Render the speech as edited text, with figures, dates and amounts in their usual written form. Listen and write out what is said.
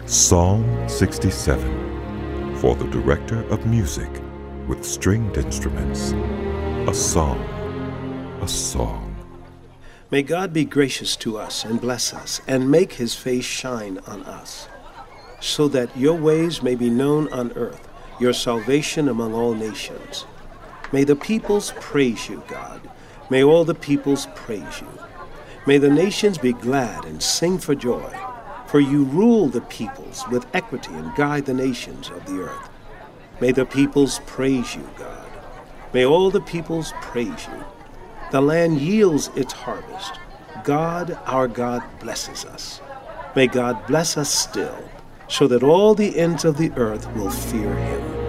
Psalm 67, for the director of music with stringed instruments, a song, a song. May God be gracious to us and bless us and make his face shine on us, so that your ways may be known on earth, your salvation among all nations. May the peoples praise you, God. May all the peoples praise you. May the nations be glad and sing for joy, for you rule the peoples with equity and guide the nations of the earth. May the peoples praise you, God. May all the peoples praise you. The land yields its harvest. God, our God, blesses us. May God bless us still, so that all the ends of the earth will fear him.